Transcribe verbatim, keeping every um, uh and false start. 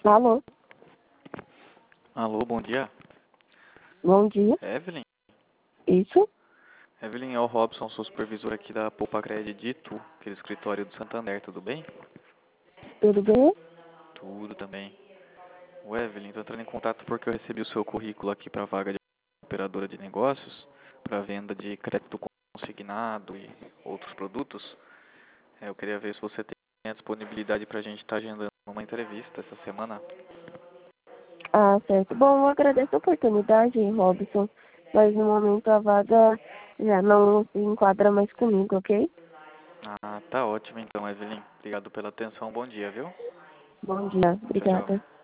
Alô, Alô, bom dia. bom dia. Evelyn? Isso? Evelyn, é o Robson, sou supervisor aqui da Poupa Crédito, aquele escritório do Santander, tudo bem? Tudo bem? Tudo também. O Evelyn, estou entrando em contato porque eu recebi o seu currículo aqui para a vaga de operadora de negócios, para venda de crédito consignado e outros produtos. É, eu queria ver se você tem a disponibilidade para a gente estar agendando uma entrevista essa semana. Ah, certo. Bom, eu agradeço a oportunidade, Robson, mas no momento a vaga já não se enquadra mais comigo, ok? Ah, tá ótimo então, Evelyn. Obrigado pela atenção, bom dia, viu? Bom dia. Tchau, tchau. Obrigada.